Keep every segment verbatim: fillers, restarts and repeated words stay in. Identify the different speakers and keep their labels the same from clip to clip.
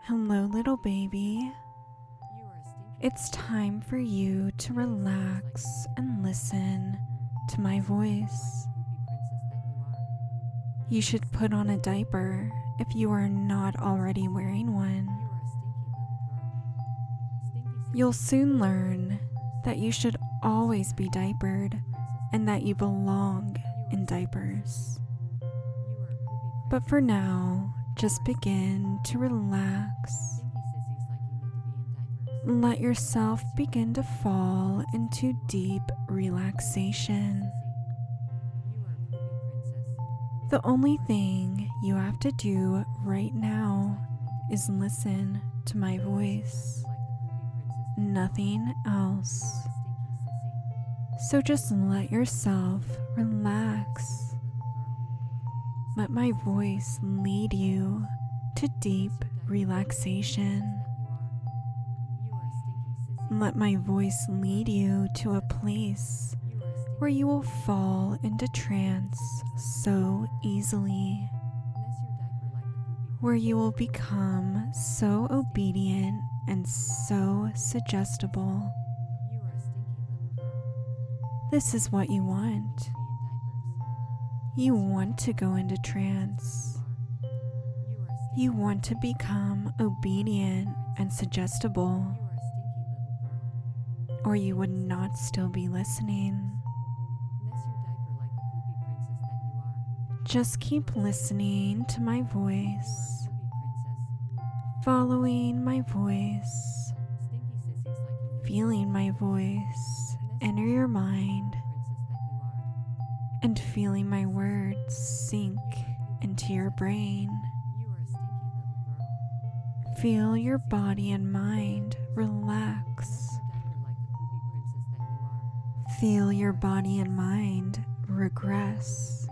Speaker 1: Hello, little baby. It's time for you to relax and listen to my voice. You should put on a diaper if you are not already wearing one. You'll soon learn that you should always be diapered and that you belong in diapers. But for now, just begin to relax. Let yourself begin to fall into deep relaxation. The only thing you have to do right now is listen to my voice. Nothing else. So just let yourself relax. Let my voice lead you to deep relaxation. Let my voice lead you to a place where you will fall into trance so easily, where you will become so obedient and so suggestible. This is what you want. You want to go into trance. You want to become obedient and suggestible, or you would not still be listening. Just keep listening to my voice, following my voice, feeling my voice enter your mind, and feeling my words sink into your brain. Feel your body and mind relax. Feel your body and mind regress.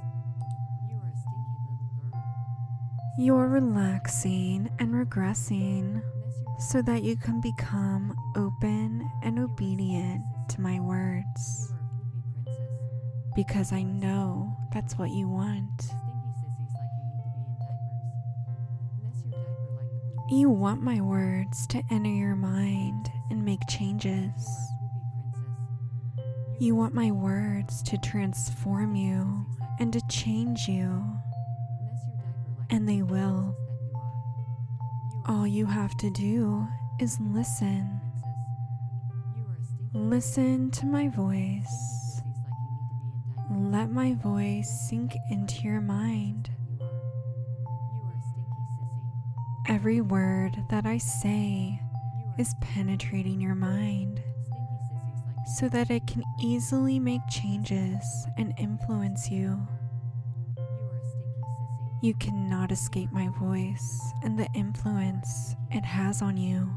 Speaker 1: You're relaxing and regressing so that you can become open and obedient to my words. Because I know that's what you want. You want my words to enter your mind and make changes. You want my words to transform you and to change you. And they will. All you have to do is listen. Listen to my voice. Let my voice sink into your mind. Every word that I say is penetrating your mind so that it can easily make changes and influence you. You cannot escape my voice and the influence it has on you.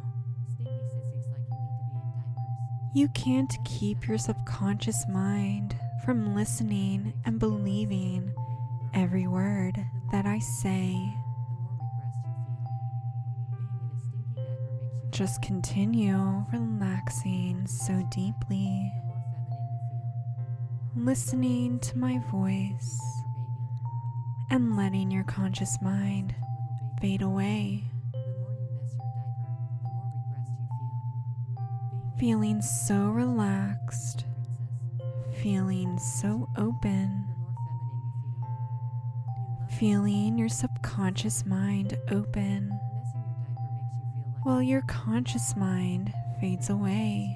Speaker 1: You can't keep your subconscious mind from listening and believing every word that I say. Just continue relaxing so deeply, listening to my voice, and letting your conscious mind fade away. Feeling so relaxed, feeling so open, feeling your subconscious mind open while your conscious mind fades away.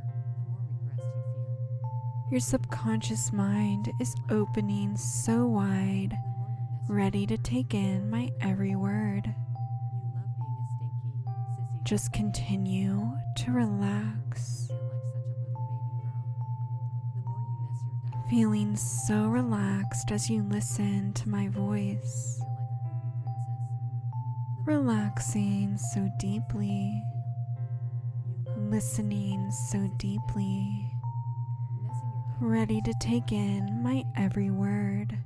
Speaker 1: Your subconscious mind is opening so wide, ready to take in my every word. Just continue to relax. Feeling so relaxed as you listen to my voice. Relaxing so deeply. Listening so deeply. Ready to take in my every word.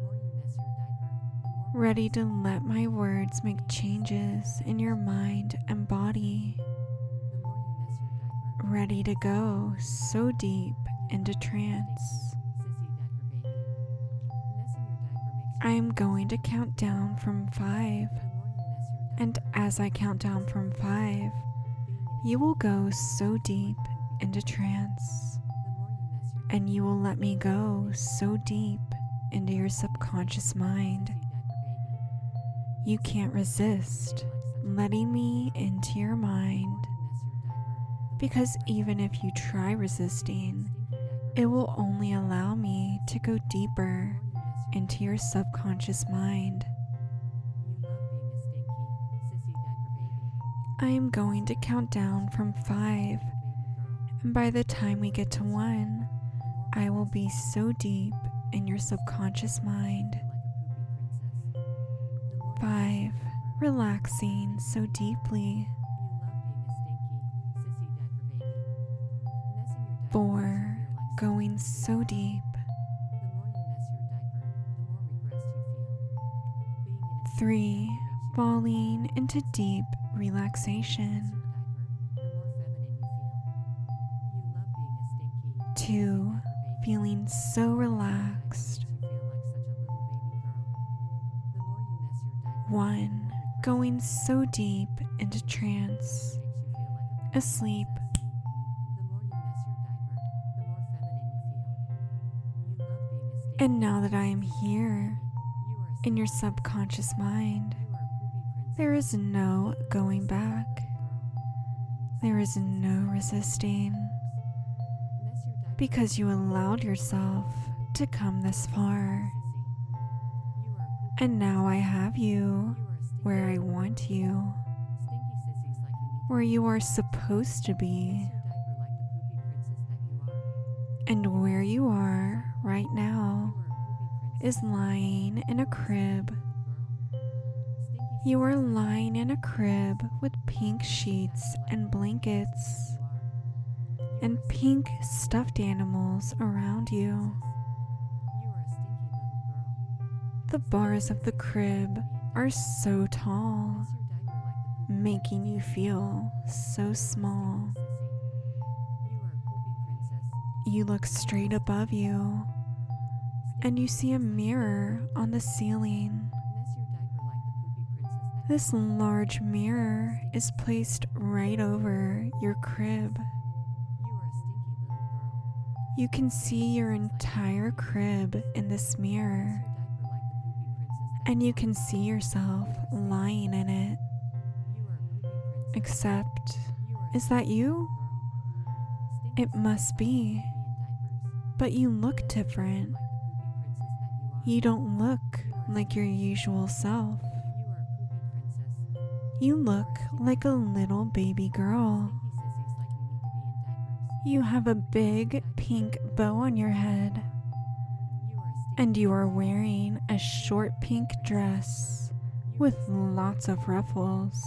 Speaker 1: Ready to let my words make changes in your mind and body. Ready to go so deep into trance. I am going to count down from five, And as I count down from five, you will go so deep into trance, and you will let me go so deep into your subconscious mind. You can't resist letting me into your mind, because even if you try resisting, it will only allow me to go deeper into your subconscious mind. I am going to count down from five, and by the time we get to one, I will be so deep in your subconscious mind. Five, relaxing so deeply. Four, going so deep. Three, falling into deep relaxation. Two, feeling so relaxed. One, going so deep into trance, asleep. And now that I am here in your subconscious mind, there is no going back. There is no resisting, because you allowed yourself to come this far. And now I have you where I want you, where you are supposed to be. And where you are right now is lying in a crib. You are lying in a crib with pink sheets and blankets and pink stuffed animals around you. The bars of the crib are so tall, making you feel so small. You look straight above you, and you see a mirror on the ceiling. This large mirror is placed right over your crib. You can see your entire crib in this mirror, and you can see yourself lying in it. Except, is that you? It must be. But you look different. You don't look like your usual self. You look like a little baby girl. You have a big pink bow on your head, and you are wearing a short pink dress with lots of ruffles.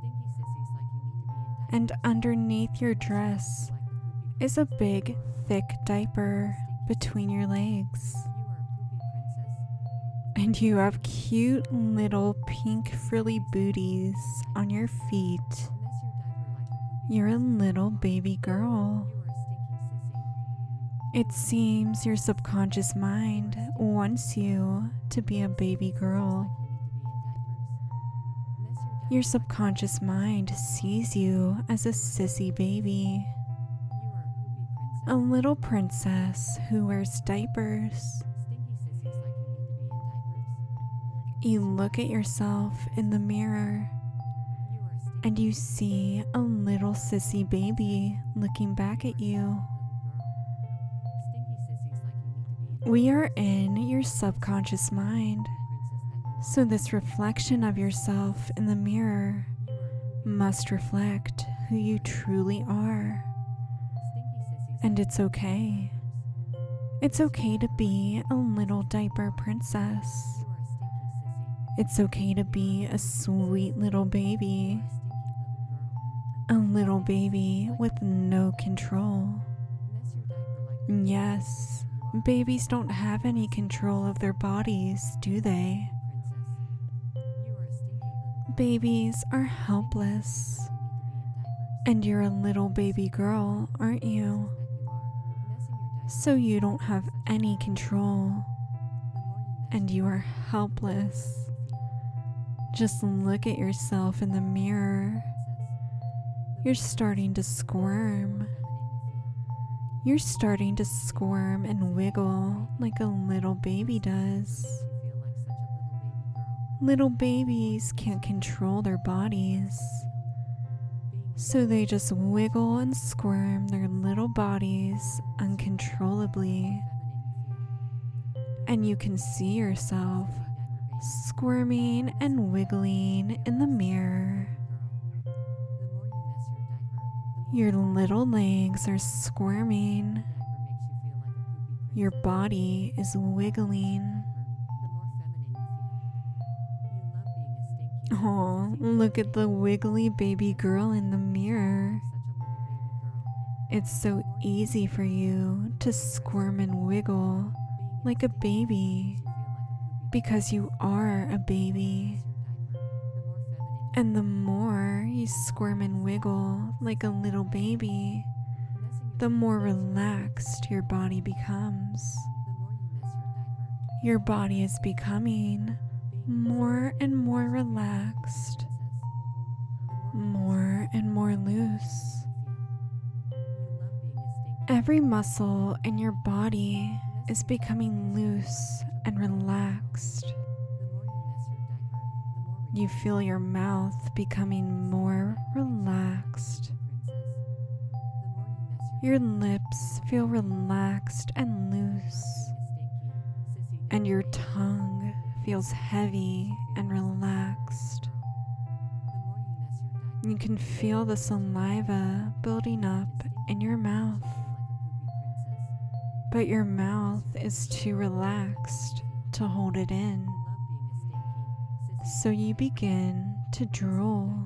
Speaker 1: And underneath your dress is a big, thick diaper between your legs. And you have cute little pink frilly booties on your feet. You're a little baby girl. It seems your subconscious mind wants you to be a baby girl. Your subconscious mind sees you as a sissy baby, a little princess who wears diapers. You look at yourself in the mirror, and you see a little sissy baby looking back at you. We are in your subconscious mind, so this reflection of yourself in the mirror must reflect who you truly are. And it's okay. It's okay to be a little diaper princess. It's okay to be a sweet little baby. A little baby with no control. Yes, babies don't have any control of their bodies, do they? Babies are helpless. And you're a little baby girl, aren't you? So you don't have any control. And you are helpless. Just look at yourself in the mirror. You're starting to squirm. You're starting to squirm and wiggle like a little baby does. Little babies can't control their bodies, so they just wiggle and squirm their little bodies uncontrollably. And you can see yourself squirming and wiggling in the mirror. Your little legs are squirming. Your body is wiggling. Oh, look at the wiggly baby girl in the mirror. It's so easy for you to squirm and wiggle like a baby because you are a baby. And the more you squirm and wiggle like a little baby, the more relaxed your body becomes. Your body is becoming more and more relaxed, more and more loose. Every muscle in your body is becoming loose and relaxed. You feel your mouth becoming more relaxed. Your lips feel relaxed and loose, and your tongue feels heavy and relaxed. You can feel the saliva building up in your mouth, but your mouth is too relaxed to hold it in. So you begin to drool.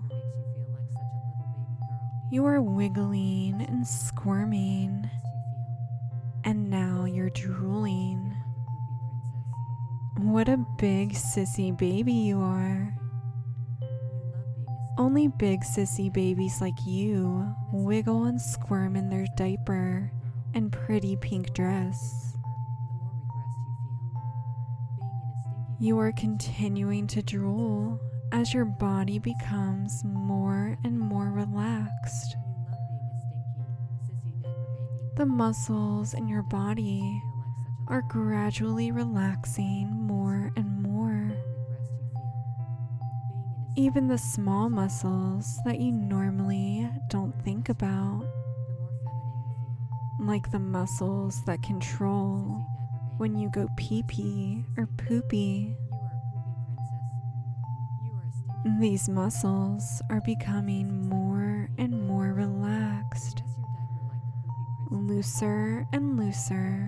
Speaker 1: You are wiggling and squirming, and now you're drooling. What a big sissy baby you are. Only big sissy babies like you wiggle and squirm in their diaper and pretty pink dress. You are continuing to drool as your body becomes more and more relaxed. The muscles in your body are gradually relaxing more and more. Even the small muscles that you normally don't think about, like the muscles that control when you go pee-pee or poopy. These muscles are becoming more and more relaxed, looser and looser.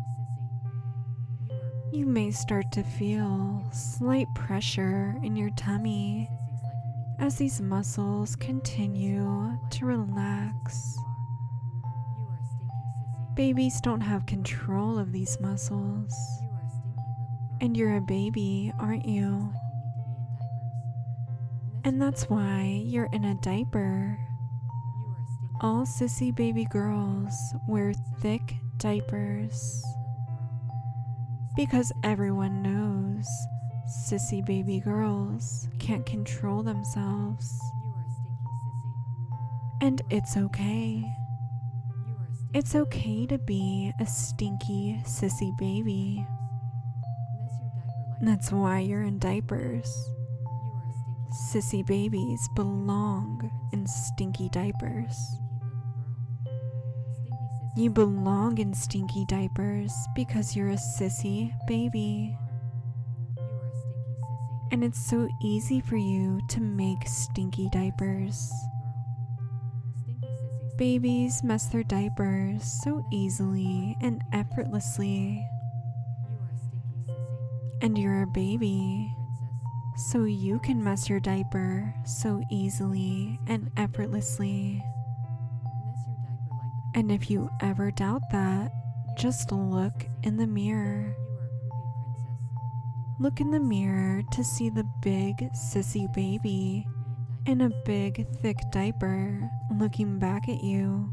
Speaker 1: You may start to feel slight pressure in your tummy as these muscles continue to relax. Babies don't have control of these muscles, and you're a baby, aren't you? And that's why you're in a diaper. All sissy baby girls wear thick diapers because everyone knows sissy baby girls can't control themselves. And it's okay. It's okay to be a stinky sissy baby. That's why you're in diapers. Sissy babies belong in stinky diapers. You belong in stinky diapers because you're a sissy baby. And it's so easy for you to make stinky diapers. Babies mess their diapers so easily and effortlessly. And you're a baby, so you can mess your diaper so easily and effortlessly. And if you ever doubt that, just look in the mirror. Look in the mirror to see the big sissy baby in a big thick diaper looking back at you.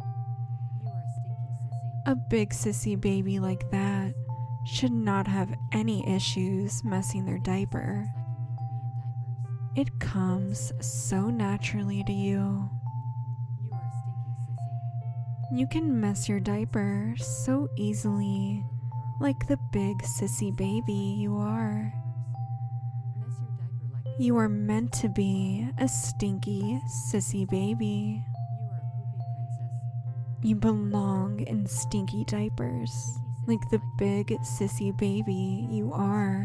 Speaker 1: A big sissy baby like that should not have any issues messing their diaper. It comes so naturally to you. You can mess your diaper so easily, like the big sissy baby you are. You are meant to be a stinky sissy baby. You belong in stinky diapers, like the big sissy baby you are.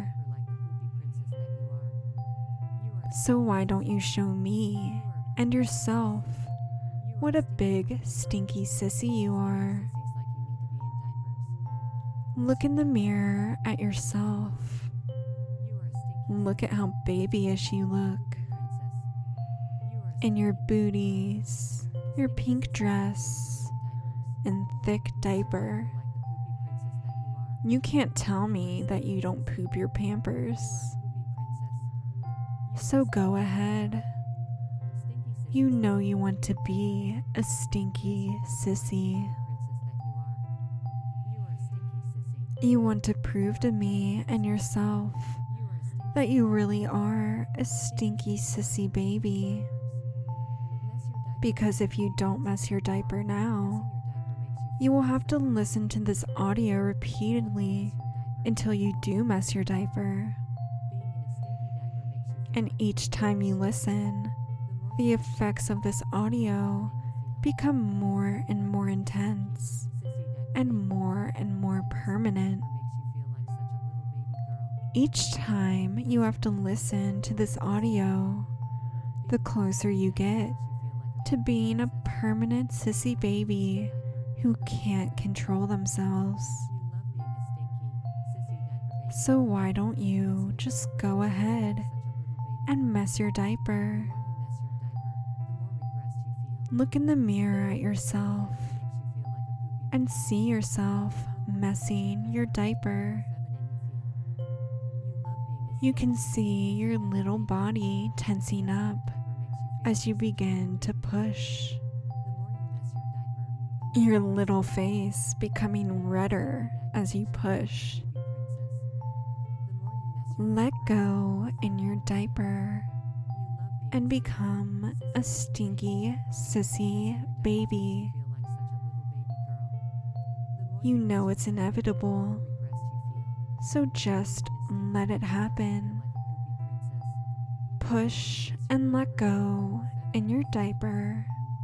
Speaker 1: So why don't you show me and yourself what a big stinky sissy you are? Look in the mirror at yourself. Look at how babyish you look. In your booties, your pink dress, and thick diaper. You can't tell me that you don't poop your Pampers. So go ahead. You know you want to be a stinky sissy. You want to prove to me and yourself that you really are a stinky sissy baby. Because if you don't mess your diaper now, you will have to listen to this audio repeatedly until you do mess your diaper. And each time you listen, the effects of this audio become more and more intense and more and more permanent. Each time you have to listen to this audio, the closer you get to being a permanent sissy baby who can't control themselves. So why don't you just go ahead and mess your diaper? Look in the mirror at yourself and see yourself messing your diaper. You can see your little body tensing up as you begin to push. Your little face becoming redder as you push. Let go in your diaper and become a stinky sissy baby. You know it's inevitable, so just let it happen. Push and let go in your diaper.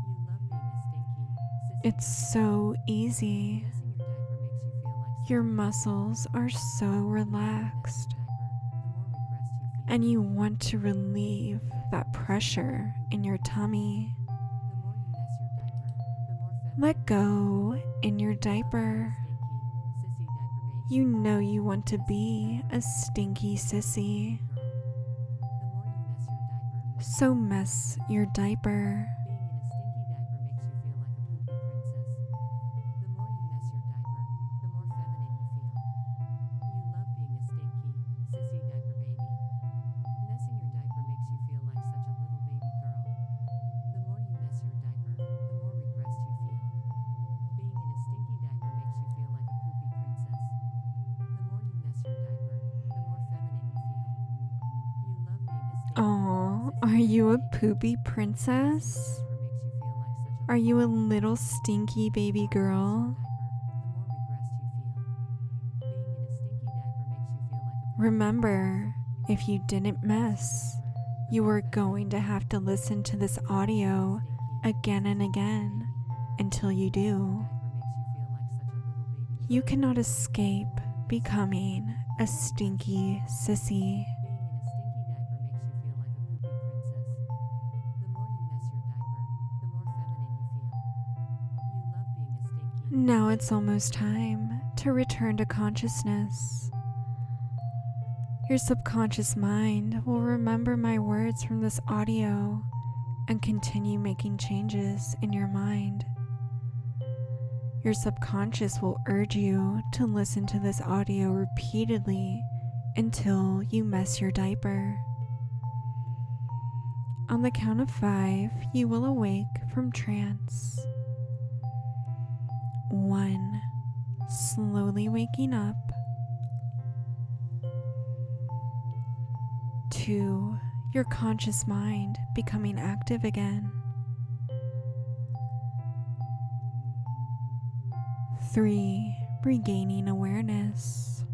Speaker 1: It's so easy. Your muscles are so relaxed, and you want to relieve that pressure in your tummy. Let go in your diaper. You know you want to be a stinky sissy. So mess your diaper. Aw, are you a poopy princess? Are you a little stinky baby girl? Remember, if you didn't mess, you are going to have to listen to this audio again and again until you do. You cannot escape becoming a stinky sissy. Now it's almost time to return to consciousness. Your subconscious mind will remember my words from this audio and continue making changes in your mind. Your subconscious will urge you to listen to this audio repeatedly until you mess your diaper. On the count of five, you will awake from trance. One, slowly waking up. Two, your conscious mind becoming active again. Three, regaining awareness.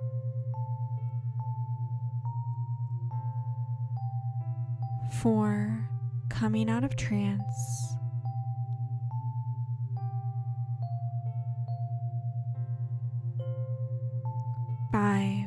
Speaker 1: Four, coming out of trance. Five,